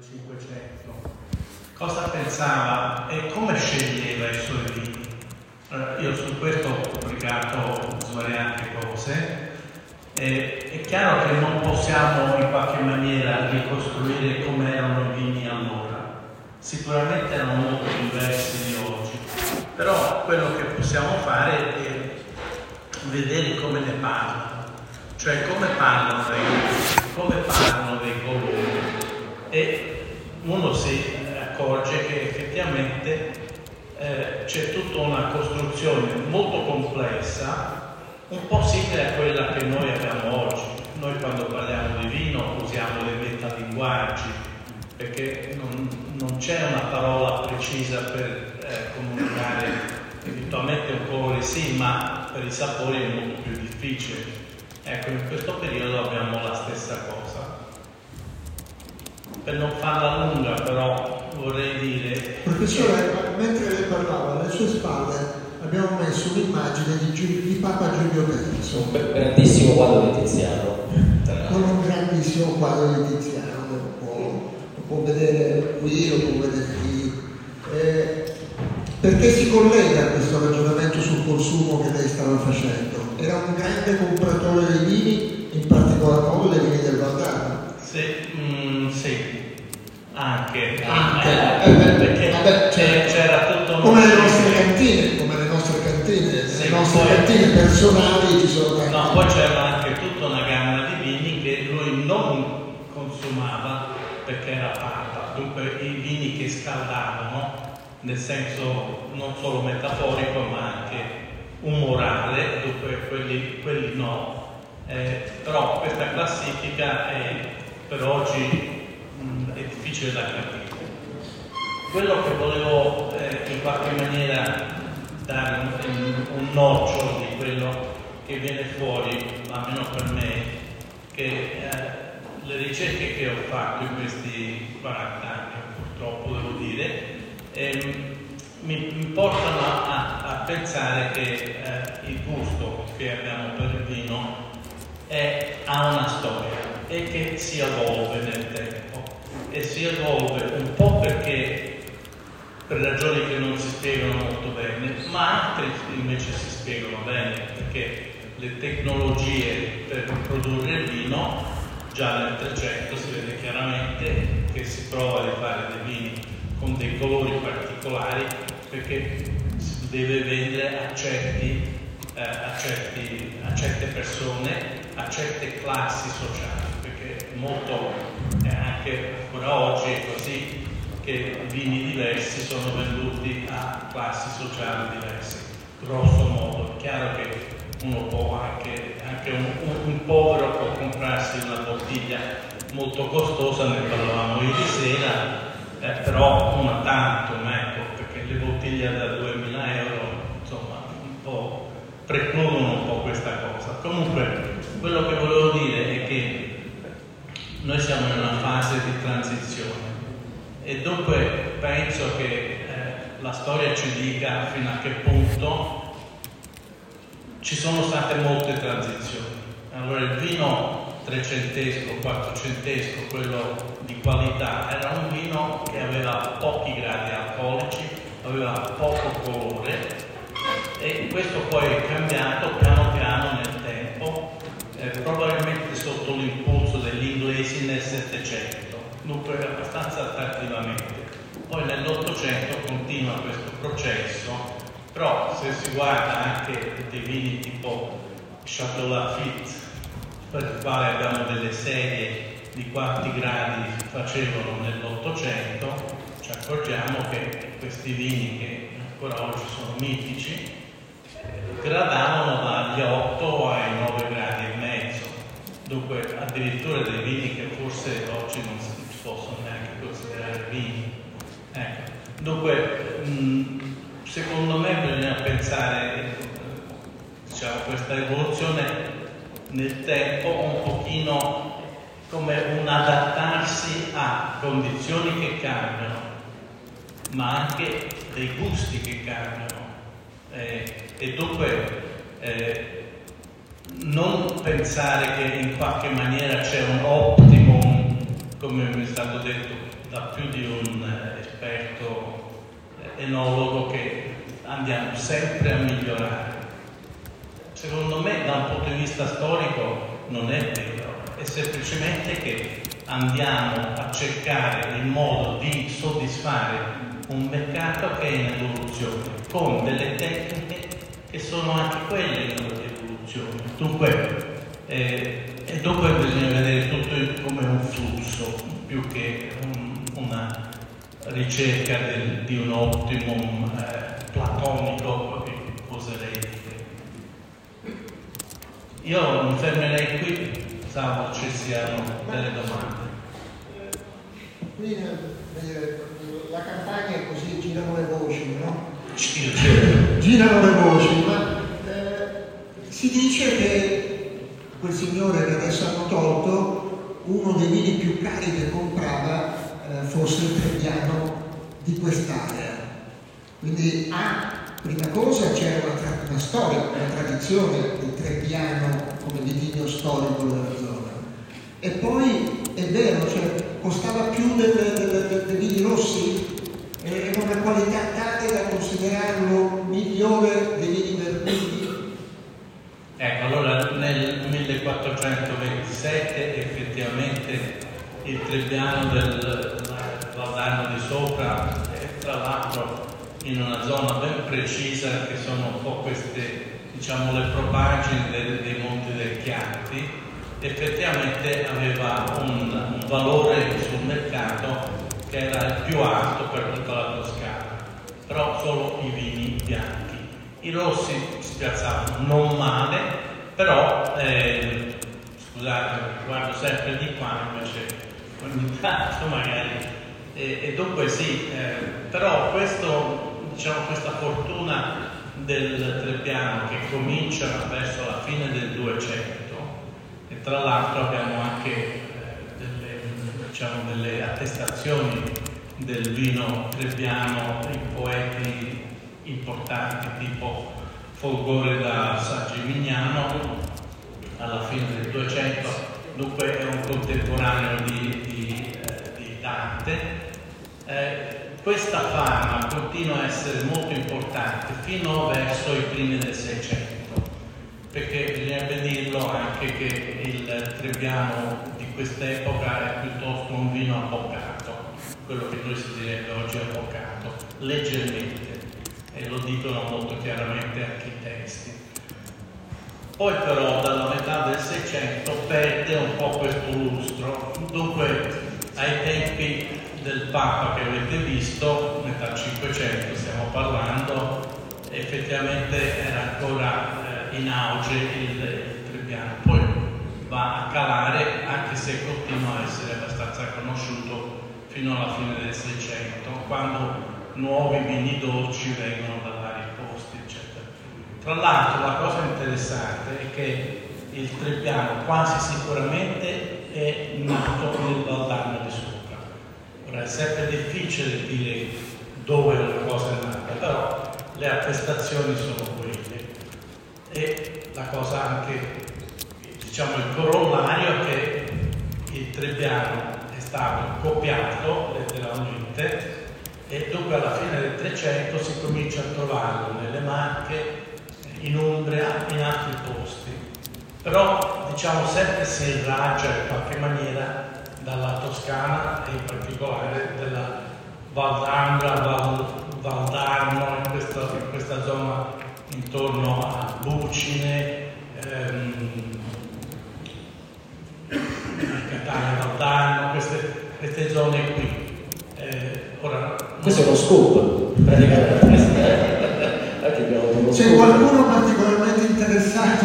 Cinquecento, cosa pensava e come sceglieva i suoi vini. Allora, io su questo ho pubblicato svariate cose. È chiaro che non possiamo in qualche maniera ricostruire come erano i vini allora, sicuramente erano molto diversi di oggi, però quello che possiamo fare è vedere come ne parlano, cioè come parlano dei colori, e uno si accorge che effettivamente c'è tutta una costruzione molto complessa, un po' simile a quella che noi abbiamo oggi. Noi quando parliamo di vino usiamo dei metalinguaggi, perché non c'è una parola precisa per comunicare. Eventualmente un colore sì, ma per i sapori è molto più difficile. Ecco, in questo periodo abbiamo la stessa cosa. Per non farla lunga, però, vorrei dire... Professore, mentre lei parlava, alle sue spalle abbiamo messo un'immagine di Papa Giulio III. Un grandissimo quadro di Tiziano. Non un grandissimo quadro di Tiziano, lo può vedere qui, lo può vedere qui. Perché si collega a questo ragionamento sul consumo che lei stava facendo? Era un grande compratore di vini, in particolar modo dei vini del Valdarno. Sì, anche. Perché c'era tutto come le nostre cantine, sì, le nostre poi, cantine personali ci sono tanti. No, poi c'era anche tutta una gamma di vini che lui non consumava perché era papa, dunque i vini che scaldavano, nel senso non solo metaforico ma anche umorale, dunque quelli no. Però questa classifica per oggi è difficile da capire. Quello che volevo in qualche maniera dare un nocciolo di quello che viene fuori, almeno per me, che le ricerche che ho fatto in questi 40 anni, purtroppo devo dire, mi portano a pensare che il gusto che abbiamo per il vino ha una storia e che si evolve nel tempo, e si evolve un po' perché per ragioni che non si spiegano molto bene, ma altre invece si spiegano bene, perché le tecnologie per produrre il vino, già nel 300 si vede chiaramente che si prova a fare dei vini con dei colori particolari, perché si deve vendere a certe persone, a certe classi sociali, perché molto anche ancora oggi è così, che vini diversi sono venduti a classi sociali diverse, grosso modo. È chiaro che uno può anche un povero può comprarsi una bottiglia molto costosa, ne parlavamo ieri sera, però una tantum, ecco, perché le bottiglie da 2.000 euro insomma un po' precludono un po' questa cosa. Comunque quello che volevo dire è che noi siamo in una fase di transizione e dunque penso che la storia ci dica fino a che punto ci sono state molte transizioni. Allora il vino trecentesco, quattrocentesco, quello di qualità, era un vino che aveva pochi gradi alcolici, aveva poco colore, e questo poi è cambiato piano piano nel tempo, probabilmente sotto l'impulso degli inglesi nel Settecento, dunque abbastanza tardivamente. Poi nell'Ottocento continua questo processo, però se si guarda anche dei vini tipo Château Lafite, per il quale abbiamo delle serie di quanti gradi facevano nell'Ottocento, ci accorgiamo che questi vini, che ancora oggi sono mitici, gradavano dagli 8 ai 9 gradi e mezzo, dunque addirittura dei vini che forse oggi non si possono neanche considerare vini. Ecco. Dunque secondo me bisogna pensare, diciamo, questa evoluzione nel tempo un pochino come un adattarsi a condizioni che cambiano, ma anche dei gusti che cambiano, e dunque non pensare che in qualche maniera c'è un optimum come mi è stato detto da più di un esperto enologo, che andiamo sempre a migliorare. Secondo me, da un punto di vista storico, non è vero, è semplicemente che andiamo a cercare il modo di soddisfare un mercato che è in evoluzione, con delle tecniche che sono anche quelle in evoluzione. Dunque bisogna vedere tutto come un flusso, più che una ricerca di un optimum platonico, oserei dire. Io mi fermerei qui, salvo ci siano delle domande. Qui la campagna è così, girano le voci, no? Girano le voci, ma si dice che quel signore che adesso hanno tolto, uno dei vini più cari che comprava fosse il Trebbiano di quest'area. Quindi prima cosa c'era una storia, una tradizione del Trebbiano come vitigno storico della zona. E poi è vero, cioè, costava più dei vini rossi, era una qualità tale da considerarlo migliore dei vini verdini. Ecco, allora nel 1427 effettivamente il Trebbiano del Valdarno di Sopra, tra l'altro in una zona ben precisa, che sono un po' queste, diciamo, le propagine dei Monti del Chianti, effettivamente aveva un valore sul mercato che era il più alto per tutta la Toscana, però solo i vini bianchi. I rossi si piazzavano non male, però scusate, guardo sempre di qua, invece ogni tanto magari, e dunque sì, però questa fortuna del Trebbiano, che comincia verso la fine del 200, e tra l'altro abbiamo anche delle attestazioni del vino trebbiano in poeti importanti tipo Folgore da San Gimignano alla fine del 200, dunque è un contemporaneo di Dante. Questa fama continua a essere molto importante fino verso i primi del 600, perché bisognerebbe dirlo anche che il Trebbiano di quest'epoca è piuttosto un vino abboccato, quello che noi si direbbe oggi abboccato, leggermente, e lo dicono molto chiaramente anche i testi. Poi però dalla metà del 600 perde un po' questo lustro, dunque ai tempi del Papa che avete visto, metà 500 stiamo parlando, effettivamente era ancora in auge il Trebbiano, poi va a calare, anche se continua a essere abbastanza conosciuto fino alla fine del 600, quando nuovi vini dolci vengono da vari posti, eccetera. Tra l'altro la cosa interessante è che il Trebbiano quasi sicuramente è nato nel Valdarno di Sopra. Ora è sempre difficile dire dove una cosa è nata, però le attestazioni sono quelle. E la cosa anche, diciamo, il corollario è che il Trebbiano è stato copiato letteralmente, e dunque alla fine del 300 si comincia a trovarlo nelle Marche, in Umbria, in altri posti. Però diciamo sempre si irraggia in qualche maniera dalla Toscana e in particolare della Valdarno, in questa zona intorno a Bucine, Catania Valdarno, queste zone qui. Ora, questo è uno scoop, praticamente. C'è qualcuno particolarmente interessato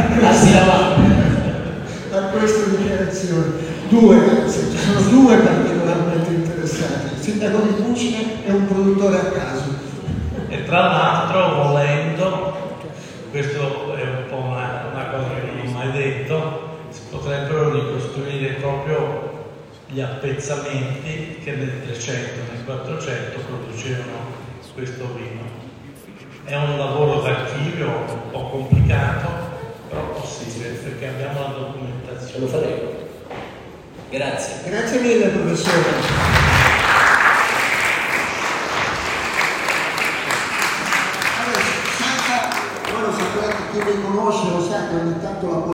a queste dichiarazioni? Anzi, ci sono due particolarmente interessati. Il sindaco di Bucine è un produttore a caso. E tra l'altro, volendo, questo è un po' una cosa che non ho mai detto, si potrebbero ricostruire proprio gli appezzamenti che nel 300 e nel 400 producevano questo vino. È un lavoro d'archivio un po' complicato, però possibile, perché abbiamo la documentazione. Lo faremo. Grazie. Grazie mille, professore. Allora, lo sapete, chi mi conosce lo sa che ogni tanto la